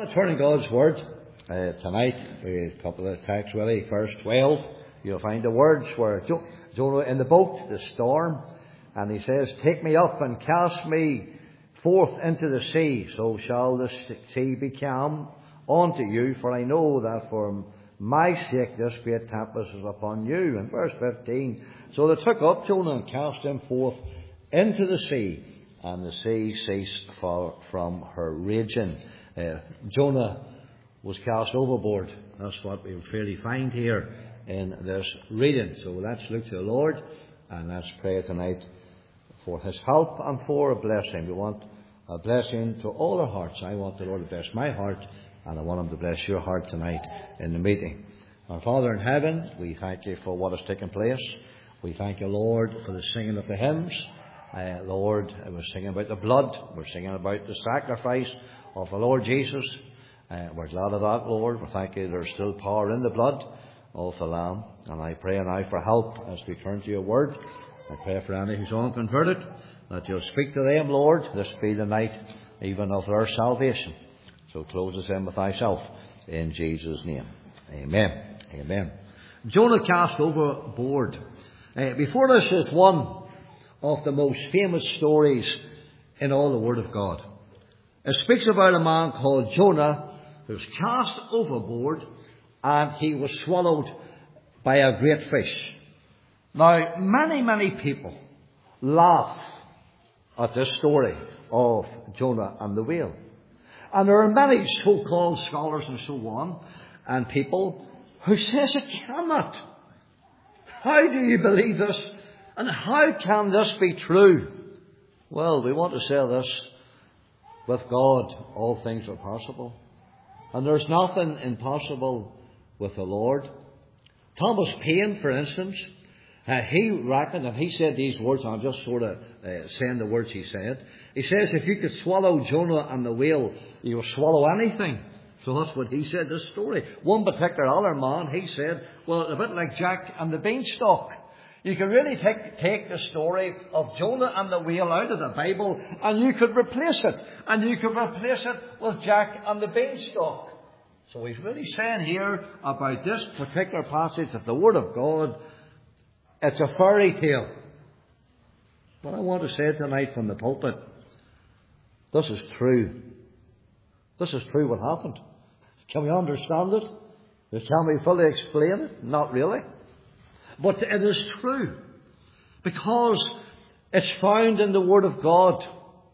want to turn in God's Word tonight. We have a couple of texts really. Verse 12, you'll find the words where Jonah in the boat, the storm, and he says, "Take me up and cast me forth into the sea, so shall the sea be calm unto you, for I know that for my sake this great tempest is upon you." And verse 15, so they took up Jonah and cast him forth into the sea, and the sea ceased from her raging. Jonah was cast overboard. That's what we really find here in this reading. So let's look to the Lord and let's pray tonight for His help and for a blessing. We want a blessing to all our hearts. I want the Lord to bless my heart, and I want Him to bless your heart tonight in the meeting. Our Father in heaven, we thank You for what has taken place. We thank You, Lord, for the singing of the hymns. Lord, we're singing about the blood. We're singing about the sacrifice of the Lord Jesus. We're glad of that, Lord. We thank You there's still power in the blood of the Lamb. And I pray now for help as we turn to Your Word. I pray for any who's unconverted, that You'll speak to them, Lord. This be the night even of their salvation. So close us in with Thyself in Jesus' name. Amen. Amen. Jonah cast overboard. Before us is one of the most famous stories in all the Word of God. It speaks about a man called Jonah who was cast overboard and he was swallowed by a great fish. Now, many people laugh at this story of Jonah and the whale. And there are many so-called scholars and so on, and people who says it cannot. How do you believe this? And how can this be true? Well, we want to say this. With God, all things are possible. And there's nothing impossible with the Lord. Thomas Paine, for instance, he reckoned, and he said these words, and I'll just sort of saying the words he said. He says, if you could swallow Jonah and the whale, you will swallow anything. So that's what he said, this story. One particular other man, he said, well, it's a bit like Jack and the Beanstalk. You could really take the story of Jonah and the whale out of the Bible, and you could replace it. And you could replace it with Jack and the Beanstalk. So he's really saying here about this particular passage of the Word of God, it's a fairy tale. But I want to say tonight from the pulpit, this is true. This is true what happened. Can we understand it? Can we fully explain it? Not really. But it is true. Because it's found in the Word of God.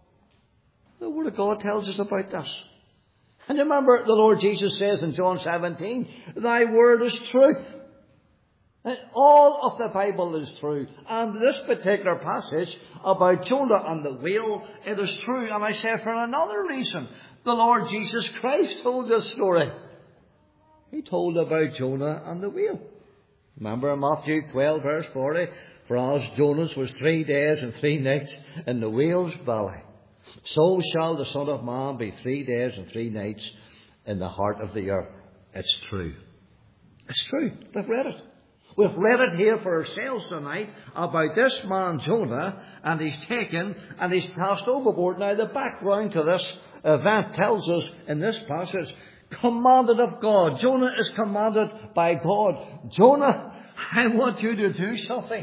The Word of God tells us about this. And remember, the Lord Jesus says in John 17, Thy Word is truth. And all of the Bible is true. And this particular passage about Jonah and the whale, it is true. And I say for another reason. The Lord Jesus Christ told this story. He told about Jonah and the whale. Remember in Matthew 12 verse 40, for as Jonas was 3 days and 3 nights in the whale's belly, so shall the Son of Man be 3 days and 3 nights in the heart of the earth. It's true. It's true. We've read it. We've read it here for ourselves tonight about this man Jonah, and he's taken and he's cast overboard. Now the background to this event tells us in this passage, commanded of God. Jonah is commanded by God. Jonah, I want you to do something.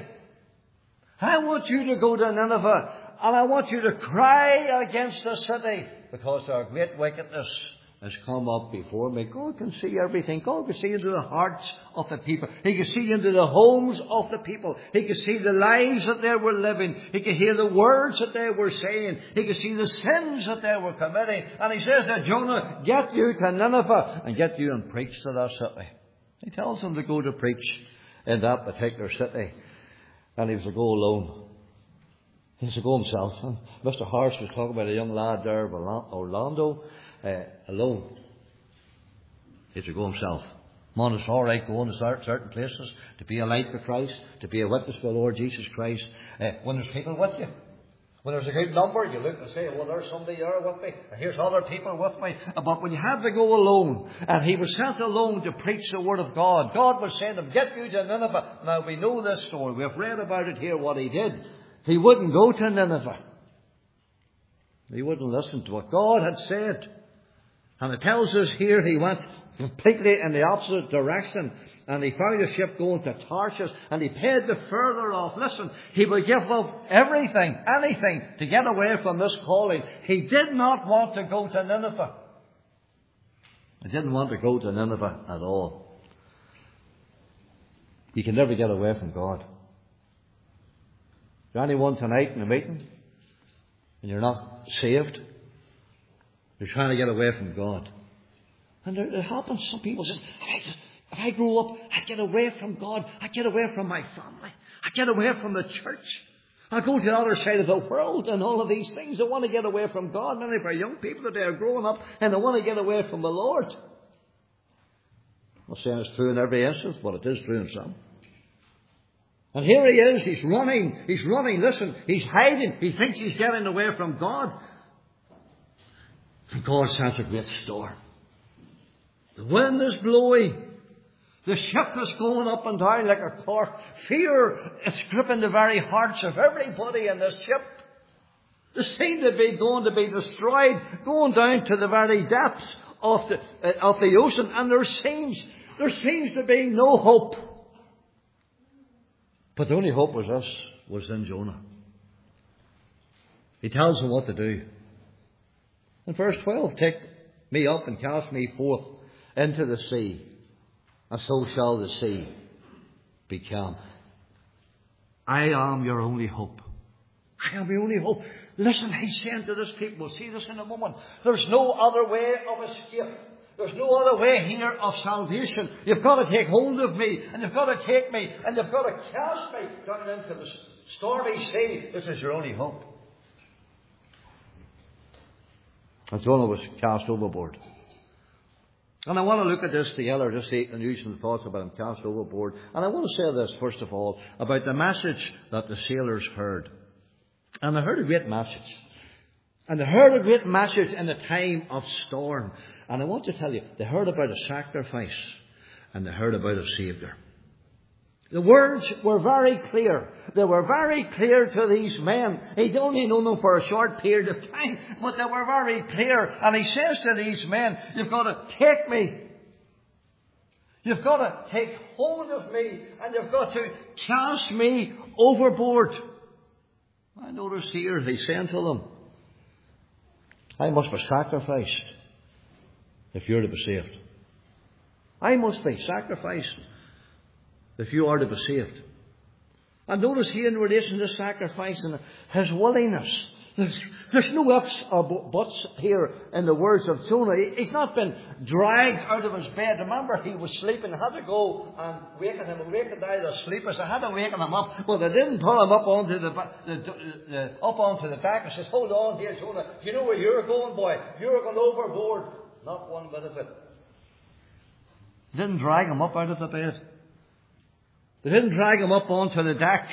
I want you to go to Nineveh, and I want you to cry against the city, because our great wickedness has come up before me. God can see everything. God can see into the hearts of the people. He can see into the homes of the people. He can see the lives that they were living. He can hear the words that they were saying. He can see the sins that they were committing. And he says to Jonah, get you to Nineveh and get you and preach to that city. He tells him to go to preach in that particular city. And he was to go alone. He was to go himself. Mr. Harsh was talking about a young lad there of Orlando. Alone. He had to go himself. Man, it's all right going to certain places to be a light for Christ, to be a witness for the Lord Jesus Christ. When there's people with you, when there's a good number, you look and say, well, there's somebody there with me, and here's other people with me. But when you have to go alone, and he was sent alone to preach the Word of God, God was saying to him, get you to Nineveh. Now, we know this story. We've read about it here, what he did. He wouldn't go to Nineveh. He wouldn't listen to what God had said. And it tells us here he went completely in the opposite direction. And he found a ship going to Tarshish. And he paid the further off. Listen, he would give up everything, anything, to get away from this calling. He did not want to go to Nineveh. He didn't want to go to Nineveh at all. You can never get away from God. Is there anyone tonight in the meeting and you're not saved? You're trying to get away from God. And it happens. Some people say, if I grow up, I get away from God. I get away from my family. I get away from the church. I go to the other side of the world and all of these things. They want to get away from God. Many of our young people today are growing up and they want to get away from the Lord. I'm not saying it's true in every instance, but it is true in some. And here he is. He's running. Listen, he's hiding. He thinks he's getting away from God. And God sends a great storm. The wind is blowing. The ship is going up and down like a cork. Fear is gripping the very hearts of everybody in this ship. They seem to be going to be destroyed, going down to the very depths of the ocean. And there seems to be no hope. But the only hope was in Jonah. He tells them what to do. In verse 12, take me up and cast me forth into the sea, and so shall the sea be calm. I am your only hope. I am your only hope. Listen, he's saying to this people, we'll see this in a moment. There's no other way of escape. There's no other way here of salvation. You've got to take hold of me, and you've got to take me, and you've got to cast me down into the stormy sea. This is your only hope. And Jonah was cast overboard. And I want to look at this together, just the unusual thoughts about him cast overboard. And I want to say this, first of all, about the message that the sailors heard. And they heard a great message. And they heard a great message in a time of storm. And I want to tell you, they heard about a sacrifice. And they heard about a Saviour. The words were very clear. They were very clear to these men. He'd only known them for a short period of time, but they were very clear. And he says to these men, you've got to take me. You've got to take hold of me, and you've got to cast me overboard. I notice here, he's saying to them, I must be sacrificed if you're to be saved. I must be sacrificed if you are to be saved. And notice here in relation to sacrifice and his willingness. There's no ifs or buts here in the words of Jonah. He's not been dragged out of his bed. Remember, he was sleeping. They had to go and waken him. Wakened out of sleep. So they had to waken him up. But they didn't pull him up onto the deck and says, hold on here, Jonah. Do you know where you're going, boy? You're going overboard. Not one bit of it. They didn't drag him up out of the bed. They didn't drag him up onto the deck.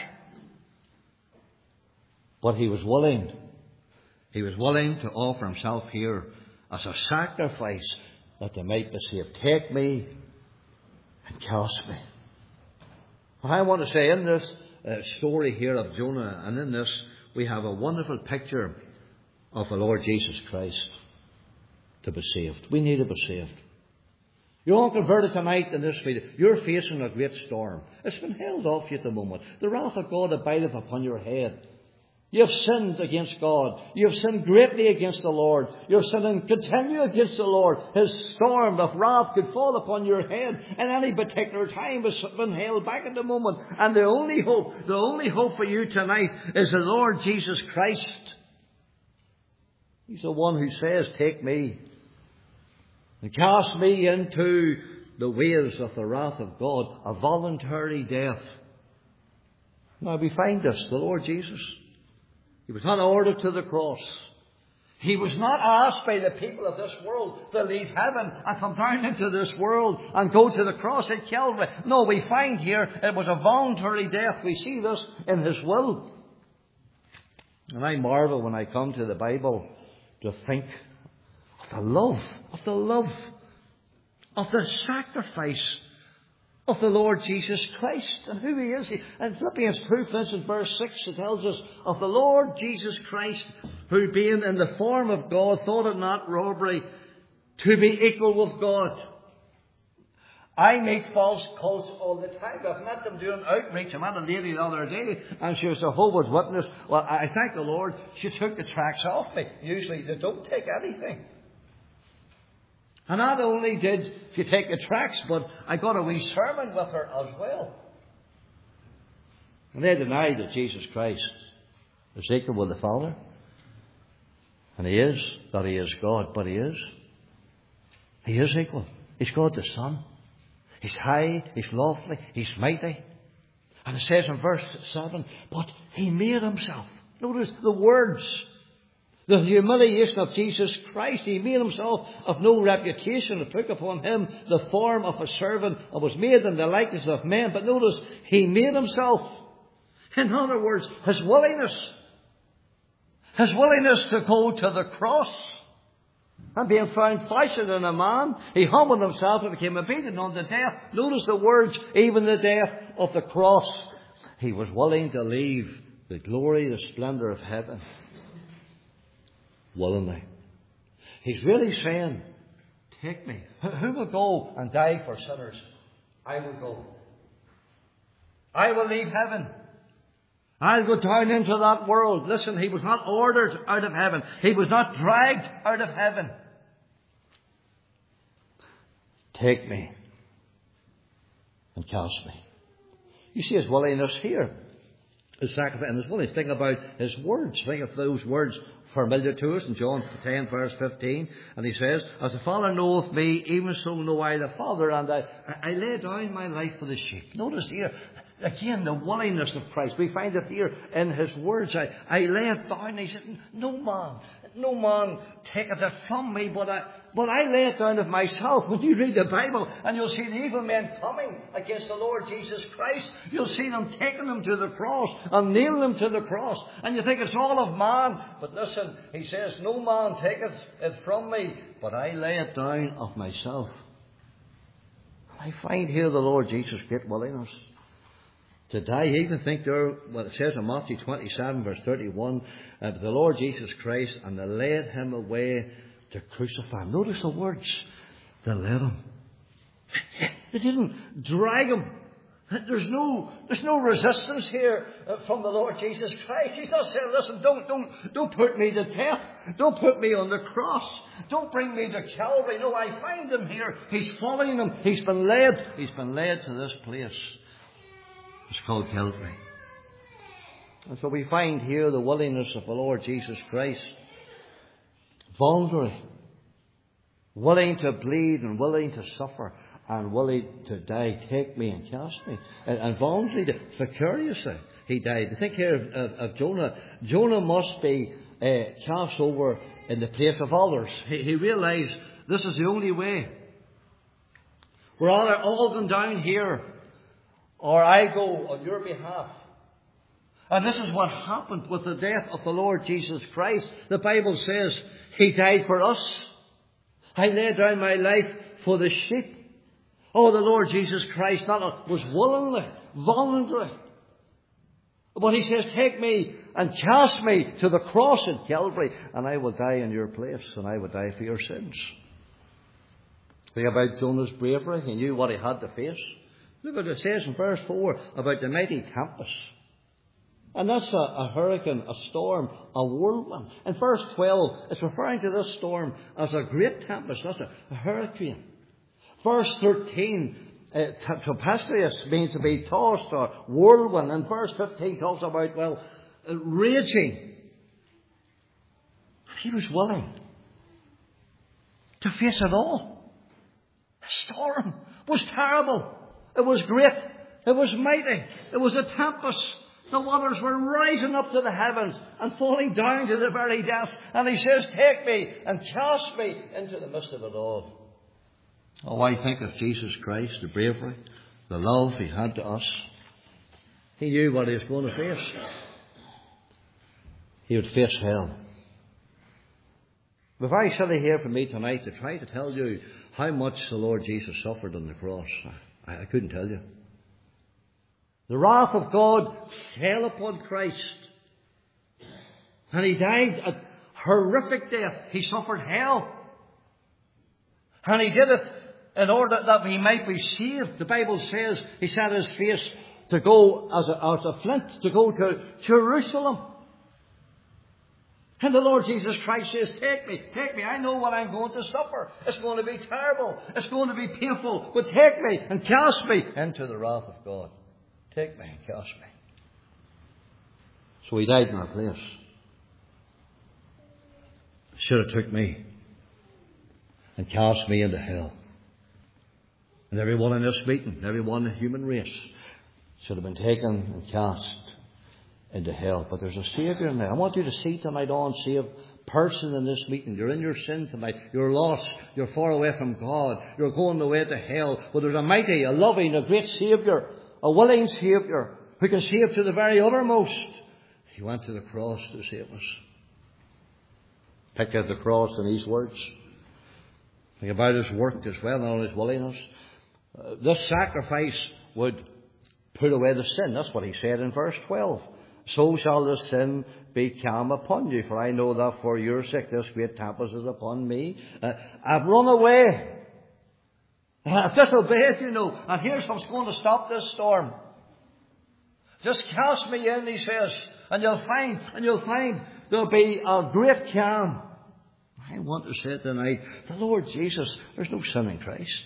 But he was willing. He was willing to offer himself here as a sacrifice that they might be saved. Take me and cast me. I want to say in this story here of Jonah, and in this we have a wonderful picture of the Lord Jesus Christ to be saved. We need to be saved. You're all converted tonight in this meeting. You're facing a great storm. It's been held off you at the moment. The wrath of God abideth upon your head. You have sinned against God. You have sinned greatly against the Lord. You have sinned and continue against the Lord. His storm of wrath could fall upon your head at any particular time. It's been held back at the moment. And the only hope for you tonight is the Lord Jesus Christ. He's the one who says, take me and cast me into the waves of the wrath of God, a voluntary death. Now we find this, the Lord Jesus. He was not ordered to the cross. He was not asked by the people of this world to leave heaven and come down into this world and go to the cross at Calvary. No, we find here it was a voluntary death. We see this in His will. And I marvel when I come to the Bible to think of the love, of the sacrifice of the Lord Jesus Christ and who He is. In Philippians 2, for instance, verse 6, it tells us of the Lord Jesus Christ, who being in the form of God, thought it not robbery to be equal with God. I meet false cults all the time. I've met them doing outreach. I met a lady the other day, and she was a Jehovah's Witness. Well, I thank the Lord she took the tracts off me. Usually they don't take anything. And not only did she take the tracts, but I got a wee sermon with her as well. And they denied that Jesus Christ is equal with the Father. And He is, that He is God, but He is. He is equal. He's God the Son. He's high, He's lofty, He's mighty. And it says in verse 7, but He made Himself. Notice the words. The humiliation of Jesus Christ. He made Himself of no reputation and took upon Him the form of a servant and was made in the likeness of men. But notice, He made Himself. In other words, His willingness to go to the cross. And being found fashioned in a man, He humbled Himself and became obedient unto death. Notice the words, even the death of the cross. He was willing to leave the glory, the splendour of heaven. Willingly. He's really saying, take me. Who will go and die for sinners? I will go. I will leave heaven. I'll go down into that world. Listen, He was not ordered out of heaven. He was not dragged out of heaven. Take me and cast me. You see His willingness here. His sacrifice and His willingness. Think about His words. Think of those words familiar to us in John 10 verse 15. And He says, as the Father knoweth me, even so know I the Father, and I lay down my life for the sheep. Notice here, again, the willingness of Christ. We find it here in His words. I lay it down. He said, no man taketh it from me, but I lay it down of myself. When you read the Bible, and you'll see the evil men coming against the Lord Jesus Christ, you'll see them taking Him to the cross and nailing Him to the cross. And you think it's all of man. But listen, He says, no man taketh it from me, but I lay it down of myself. I find here the Lord Jesus' great willingness to die. I even think there, what it says in Matthew 27 verse 31, the Lord Jesus Christ, and they led Him away to crucify Him. Notice the words. They led Him. They didn't drag Him. There's no resistance here from the Lord Jesus Christ. He's not saying, listen, don't put me to death. Don't put me on the cross. Don't bring me to Calvary. No, I find Him here. He's following Him. He's been led. He's been led to this place. It's called Calvary. And so we find here the willingness of the Lord Jesus Christ. Voluntary. Willing to bleed and willing to suffer and willing to die. Take me and cast me. And voluntarily, vicariously, He died. Think here of Jonah. Jonah must be cast over in the place of others. He realized this is the only way. We're all going down here, or I go on your behalf. And this is what happened with the death of the Lord Jesus Christ. The Bible says He died for us. I laid down my life for the sheep. Oh, the Lord Jesus Christ was willingly, voluntary. But He says, take me and cast me to the cross at Calvary, and I will die in your place, and I will die for your sins. Think about Jonah's bravery. He knew what he had to face. Look what it says in verse 4 about the mighty tempest. And that's a hurricane, a storm, a whirlwind. In verse 12, it's referring to this storm as a great tempest. That's a hurricane. Verse 13, tempestuous means to be tossed or whirlwind. And verse 15 talks about, raging. He was willing to face it all. The storm was terrible. It was great. It was mighty. It was a tempest. The waters were rising up to the heavens and falling down to the very depths. And He says, take me and cast me into the midst of it all. Oh, I think of Jesus Christ, the bravery, the love He had to us. He knew what He was going to face. He would face hell. But very silly here for me tonight to try to tell you how much the Lord Jesus suffered on the cross. I couldn't tell you. The wrath of God fell upon Christ. And He died a horrific death. He suffered hell. And he did it in order that we might be saved. The Bible says he set his face to go as a flint, to go to Jerusalem. And the Lord Jesus Christ says, take me. I know what I'm going to suffer. It's going to be terrible. It's going to be painful. But take me and cast me into the wrath of God. Take me and cast me. So he died in our place. Should have took me and cast me into hell. And everyone in this meeting, everyone in the human race, should have been taken and cast into hell. But there's a Saviour in there. I want you to see tonight, unsaved person in this meeting. You're in your sin tonight. You're lost. You're far away from God. You're going the way to hell. But there's a mighty, a loving, a great Saviour, a willing Saviour who can save to the very uttermost. He went to the cross to save us. Pick out the cross in these words. Think about his work as well, not only his willingness. This sacrifice would put away the sin. That's what he said in verse 12. So shall the sin be calm upon you, for I know that for your sake this great tempest is upon me. I've run away. I've disobeyed, and here's what's going to stop this storm. Just cast me in, he says, and you'll find there'll be a great calm. I want to say tonight, the Lord Jesus, there's no sin in Christ.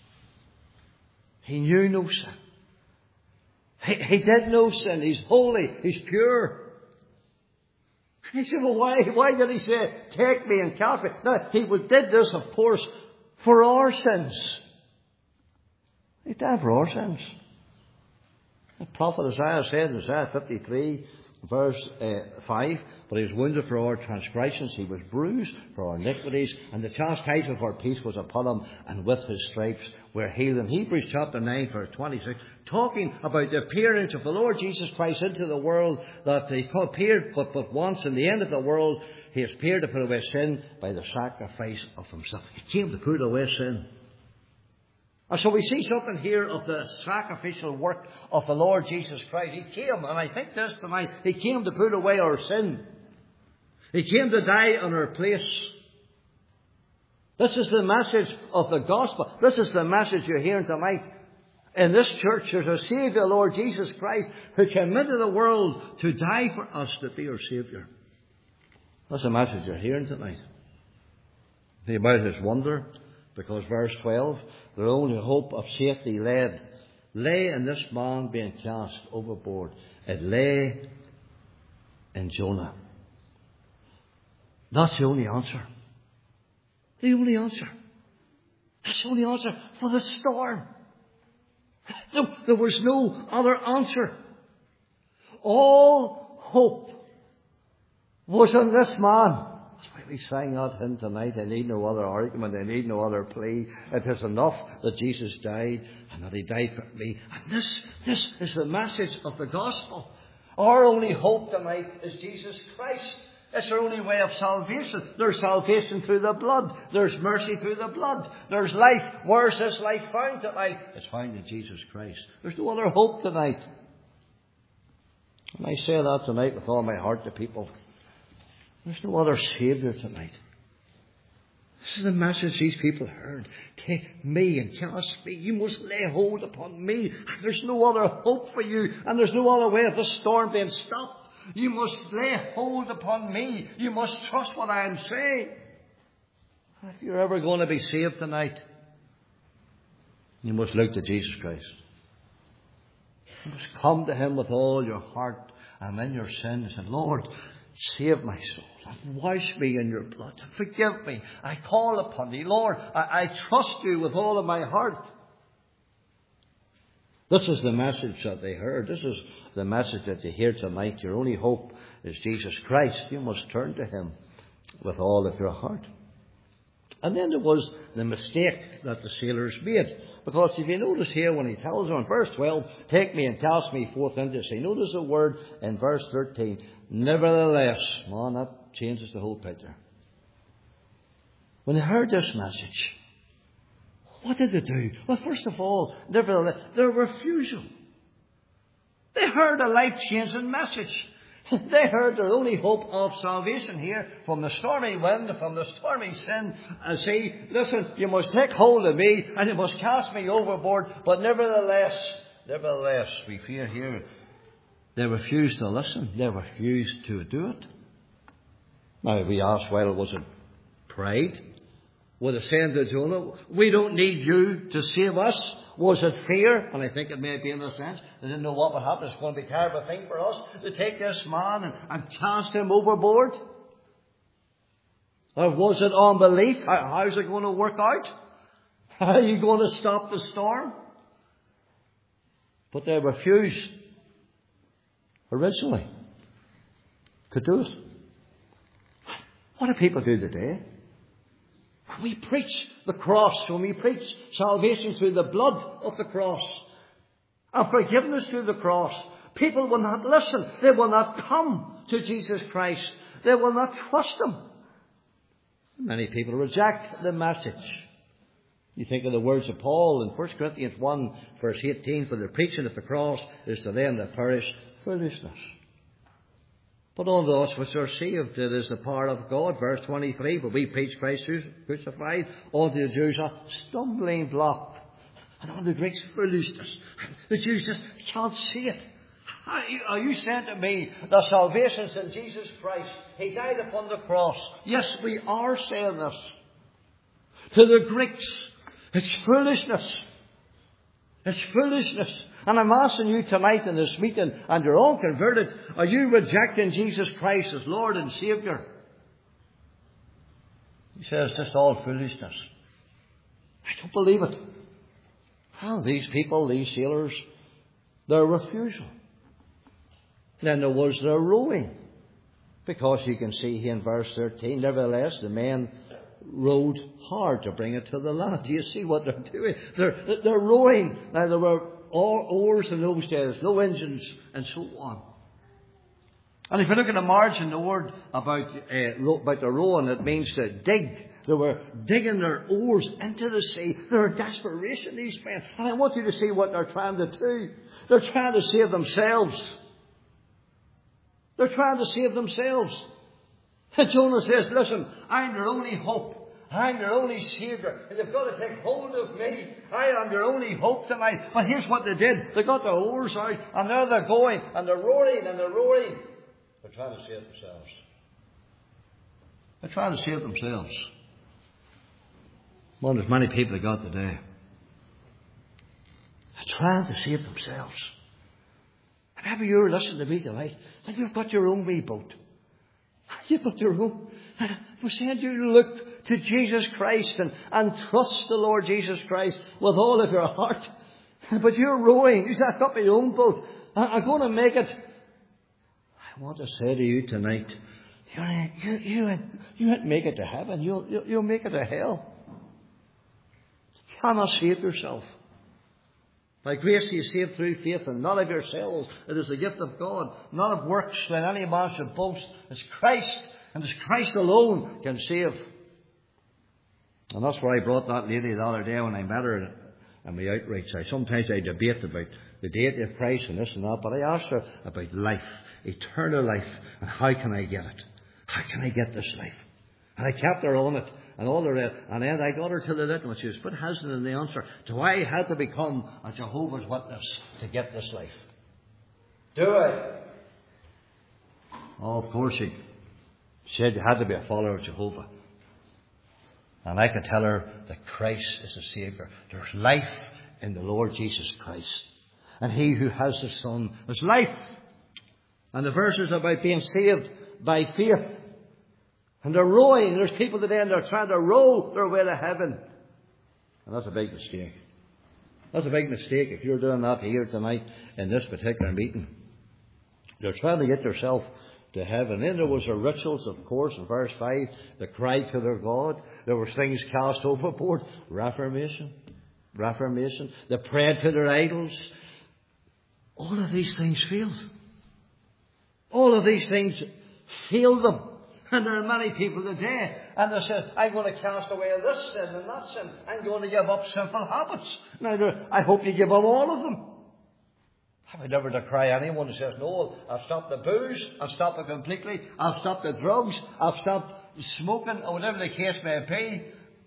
He knew no sin. He did no sin. He's holy. He's pure. He said, well, why did he say, take me and cast me? Now, he did this, of course, for our sins. He died for our sins. The prophet Isaiah said in Isaiah 53, verse 5, but he was wounded for our transgressions, he was bruised for our iniquities, and the chastisement of our peace was upon him, and with his stripes we're healed. In Hebrews chapter 9, verse 26, talking about the appearance of the Lord Jesus Christ into the world, that he appeared but once in the end of the world. He has appeared to put away sin by the sacrifice of himself. He came to put away sin. And so we see something here of the sacrificial work of the Lord Jesus Christ. He came, and I think this tonight, he came to put away our sin. He came to die in our place. This is the message of the gospel. This is the message you're hearing tonight. In this church, there's a Saviour, the Lord Jesus Christ, who came into the world to die for us, to be our Saviour. That's the message you're hearing tonight. Think about his wonder, because verse 12, their only hope of safety lay in this man being cast overboard. It lay in Jonah. That's the only answer. The only answer. That's the only answer for the storm. No, there was no other answer. All hope was in this man. That's why we sang that hymn tonight. I need no other argument. I need no other plea. It is enough that Jesus died and that he died for me. And this is the message of the gospel. Our only hope tonight is Jesus Christ. It's our only way of salvation. There's salvation through the blood. There's mercy through the blood. There's life. Where's this life found tonight? It's found in Jesus Christ. There's no other hope tonight. And I say that tonight with all my heart to people. There's no other Saviour tonight. This is the message these people heard. Take me and cast me. You must lay hold upon me. And there's no other hope for you. And there's no other way of this storm being stopped. You must lay hold upon me. You must trust what I am saying. If you're ever going to be saved tonight, you must look to Jesus Christ. You must come to him with all your heart and in your sin and say, Lord, save my soul. And wash me in your blood. Forgive me. I call upon thee. Lord, I trust you with all of my heart. This is the message that they heard. This is the message that you hear tonight. Your only hope is Jesus Christ. You must turn to him with all of your heart. And then there was the mistake that the sailors made. Because if you notice here when he tells them in verse 12, take me and cast me forth into the sea. Notice the word in verse 13, nevertheless. Man, that changes the whole picture. When they heard this message, what did they do? Well, first of all, nevertheless, their refusal. They heard a life-changing message. They heard their only hope of salvation here from the stormy wind, from the stormy sin, and say, listen, you must take hold of me and you must cast me overboard. But nevertheless, we fear here, they refused to listen. They refused to do it. Now we ask, well, was it pride? Was it saying to Jonah, we don't need you to save us? Was it fear? And I think it may be in a sense. They didn't know what would happen. It's going to be a terrible thing for us to take this man and cast him overboard. Or was it unbelief? How's it going to work out? How are you going to stop the storm? But they refused originally to do it. What do people do today? When we preach the cross, when we preach salvation through the blood of the cross and forgiveness through the cross, people will not listen. They will not come to Jesus Christ. They will not trust Him. Many people reject the message. You think of the words of Paul in 1 Corinthians 1, verse 18, for the preaching of the cross is to them that perish foolishness. But unto us which are saved, it is the power of God. Verse 23, but we preach Christ crucified, unto the Jews a stumbling block, and unto the Greeks foolishness. The Jews just can't see it. Are you saying to me that salvation is in Jesus Christ? He died upon the cross. Yes, we are saying this. To the Greeks, it's foolishness. It's foolishness. And I'm asking you tonight in this meeting, and you're all converted, are you rejecting Jesus Christ as Lord and Saviour? He says, this is all foolishness. I don't believe it. Well, these people, these sailors, their refusal. Then there was their rowing. Because you can see here in verse 13, nevertheless, the men rowed hard to bring it to the land. Do you see what they're doing? They're rowing. Now, there were all oars in those days, no engines, and so on. And if you look at the margin, the word about the rowing, it means to dig. They were digging their oars into the sea. They're in desperation, these men. And I want you to see what they're trying to do. They're trying to save themselves. They're trying to save themselves. And Jonah says, listen, I'm your only hope. I'm your only Saviour. And you've got to take hold of me. I am your only hope tonight. But here's what they did. They got their oars out, and there they're going, and they're rowing, and they're rowing. They're trying to save themselves. They're trying to save themselves. Well, there's many people that got today. They're trying to save themselves. And maybe you're listening to me tonight, and you've got your own wee boat. You've got your own. And we're saying you look to Jesus Christ and trust the Lord Jesus Christ with all of your heart. But you're rowing. You say, I've got my own boat. I'm going to make it. I want to say to you tonight, you won't make it to heaven. You'll make it to hell. You cannot save yourself. By grace you saved through faith, and not of yourselves. It is the gift of God, not of works, that any man should boast. It's Christ, and it's Christ alone can save. And that's where I brought that lady the other day when I met her in my outreach. Sometimes I debate about the deity of Christ and this and that, but I asked her about life, eternal life, and how can I get it? How can I get this life? And I kept her on it. And all the rest. And then I got her to the little one. She was a bit hesitant in the answer. Do I have to become a Jehovah's Witness to get this life? Do I? Oh, of course she said you had to be a follower of Jehovah. And I could tell her that Christ is a Saviour. There's life in the Lord Jesus Christ. And he who has the Son, there's life. And the verse is about being saved by faith. And they're rowing. There's people today and they're trying to row their way to heaven. And that's a big mistake. That's a big mistake if you're doing that here tonight in this particular meeting. They're trying to get yourself to heaven. Then there was the rituals, of course, in verse 5. They cried to their God. There were things cast overboard. Reformation. They prayed to their idols. All of these things failed. All of these things failed them. And there are many people today, and they say, I'm going to cast away this sin and that sin. I'm going to give up sinful habits. Now, I hope you give up all of them. I would never decry anyone who says, no, I'll stop the booze, I'll stop it completely, I'll stop the drugs, I'll stop smoking, or whatever the case may be.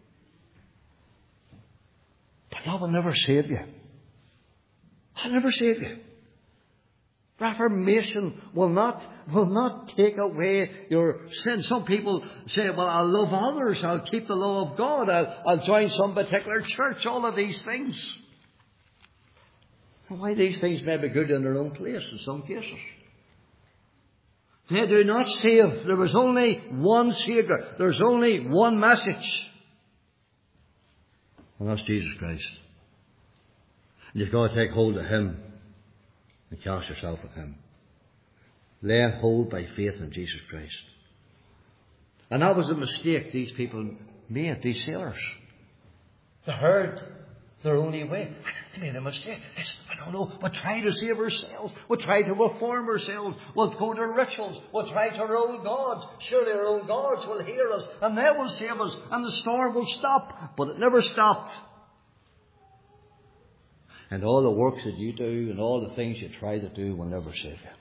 But that will never save you. I'll never save you. Reformation will not take away your sin. Some people say, well, I'll love others, I'll keep the law of God, I'll join some particular church, all of these things. And why these things may be good in their own place in some cases. They do not save. There is only one Saviour. There's only one message. And that's Jesus Christ. And you've got to take hold of Him and cast yourself on Him. Lay hold by faith in Jesus Christ. And that was a mistake these people made, these sailors. They heard their only way. They made a mistake. They said, I don't know. We'll try to save ourselves. We'll try to reform ourselves. We'll go to rituals. We'll try to our own gods. Surely our own gods will hear us and they will save us and the storm will stop. But it never stopped. And all the works that you do and all the things you try to do will never save you.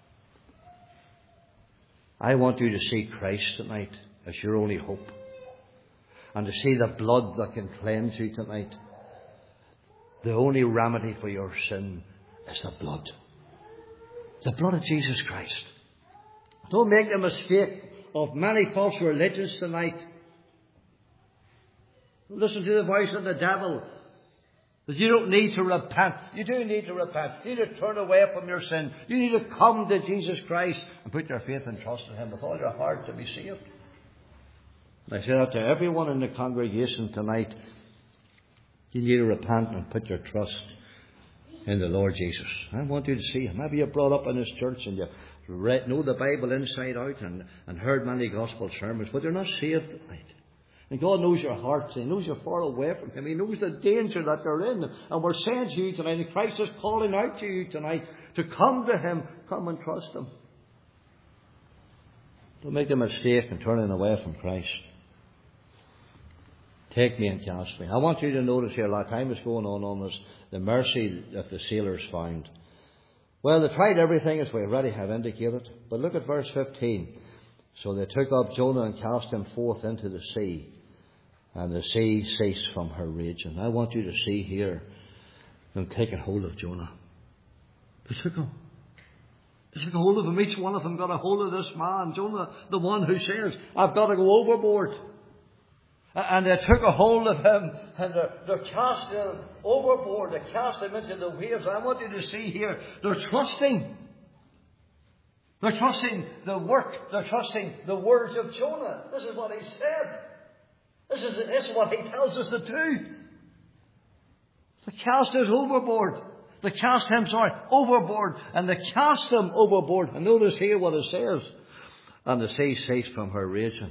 I want you to see Christ tonight as your only hope. And to see the blood that can cleanse you tonight. The only remedy for your sin is the blood. The blood of Jesus Christ. Don't make the mistake of many false religions tonight. Listen to the voice of the devil. That you don't need to repent. You do need to repent. You need to turn away from your sin. You need to come to Jesus Christ and put your faith and trust in Him with all your heart to be saved. I say that to everyone in the congregation tonight. You need to repent and put your trust in the Lord Jesus. I want you to see Him. Maybe you're brought up in this church and you know the Bible inside out and heard many gospel sermons, but you're not saved tonight. And God knows your heart. He knows you're far away from Him. He knows the danger that you're in. And we're saying to you tonight, and Christ is calling out to you tonight to come to Him. Come and trust Him. Don't make the mistake in turning away from Christ. Take me and cast me. I want you to notice here, a lot of time is going on this, the mercy that the sailors found. Well, they tried everything as we already have indicated. But look at verse 15. So they took up Jonah and cast him forth into the sea. And the sea ceased from her raging. I want you to see here them taking hold of Jonah. They took him. They took a hold of him. Each one of them got a hold of this man. Jonah, the one who says, I've got to go overboard. And they took a hold of him and they're casting him overboard. They cast him into the waves. I want you to see here, they're trusting. They're trusting the work. They're trusting the words of Jonah. This is what he said. This is what he tells us to do. They cast it overboard. They cast him, overboard. And they cast him overboard. And notice here what it says. And the sea ceased from her raging.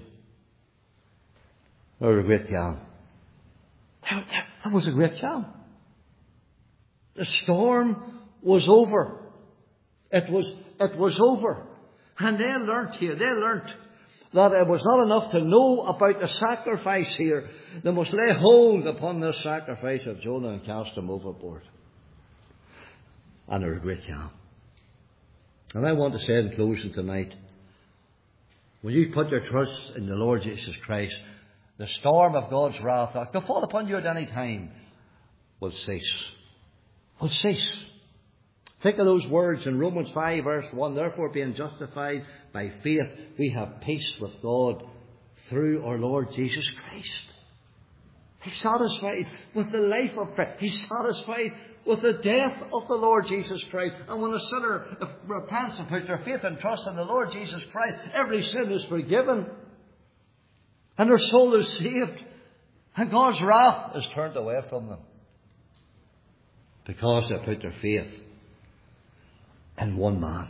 There was a great calm. That was a great calm. The storm was over. It was over. And they learnt that it was not enough to know about the sacrifice here. They must lay hold upon this sacrifice of Jonah and cast him overboard. And there was a great calm. And I want to say in closing tonight, when you put your trust in the Lord Jesus Christ, the storm of God's wrath that could fall upon you at any time will cease. Will cease. Think of those words in Romans 5 verse 1. Therefore, being justified by faith, we have peace with God through our Lord Jesus Christ. He's satisfied with the life of Christ. He's satisfied with the death of the Lord Jesus Christ. And when a sinner repents and puts their faith and trust in the Lord Jesus Christ, every sin is forgiven. And their soul is saved. And God's wrath is turned away from them. Because they put their faith in one man.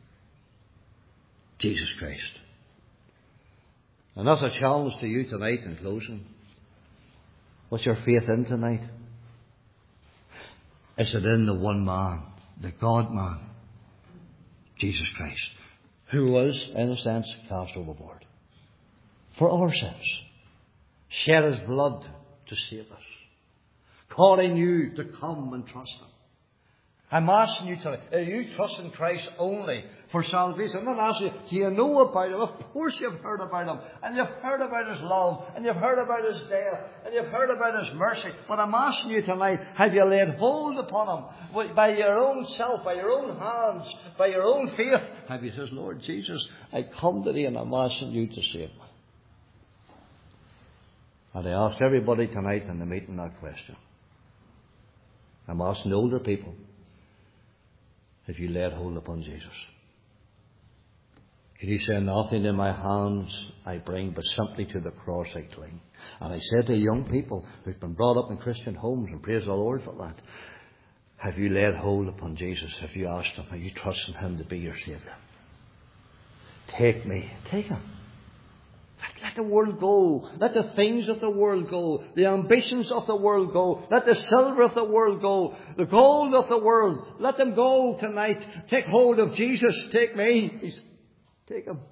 Jesus Christ. And that's a challenge to you tonight in closing. What's your faith in tonight? Is it in the one man, the God-man, Jesus Christ, who was, in a sense, cast overboard for our sins, shed his blood to save us, calling you to come and trust him. I'm asking you tonight, are you trusting Christ only for salvation? I'm not asking you, do you know about Him? Of course you've heard about Him. And you've heard about His love. And you've heard about His death. And you've heard about His mercy. But I'm asking you tonight, have you laid hold upon Him? By your own self, by your own hands, by your own faith. Have you said, Lord Jesus, I come to Thee and I'm asking You to save me. And I ask everybody tonight in the meeting that question. I'm asking the older people, if you laid hold upon Jesus. Can you say, nothing in my hands I bring, but simply to the cross I cling? And I said to young people who've been brought up in Christian homes, and praise the Lord for that, have you laid hold upon Jesus? Have you asked Him? Are you trusting Him to be your Saviour? Take me. Take Him. Let the world go. Let the things of the world go. The ambitions of the world go. Let the silver of the world go. The gold of the world. Let them go tonight. Take hold of Jesus. Take me. Take Him.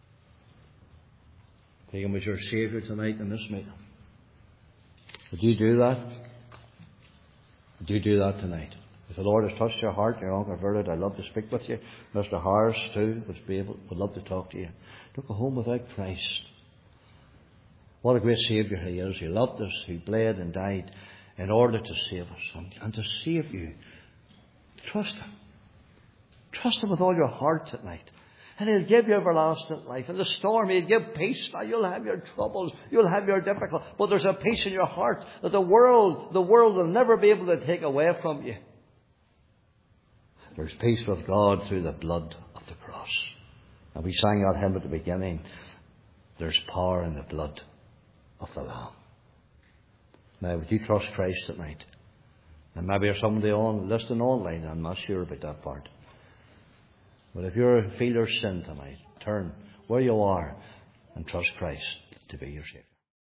Take Him as your Saviour tonight in this meeting. Would you do that? Would you do that tonight? If the Lord has touched your heart, you're unconverted, I'd love to speak with you. Mr. Harris too would love to talk to you. Don't go home without Christ. What a great Saviour He is. He loved us. He bled and died in order to save us and to save you. Trust Him. Trust Him with all your heart tonight. And He'll give you everlasting life. In the storm, He'll give peace. Now you'll have your troubles. You'll have your difficulties. But there's a peace in your heart that the world will never be able to take away from you. There's peace with God through the blood of the cross. And we sang that hymn at the beginning. There's power in the blood of the Lamb. Now, would you trust Christ tonight? And maybe there's somebody listening online. I'm not sure about that part. But if you feel your sin tonight, turn where you are and trust Christ to be your Saviour.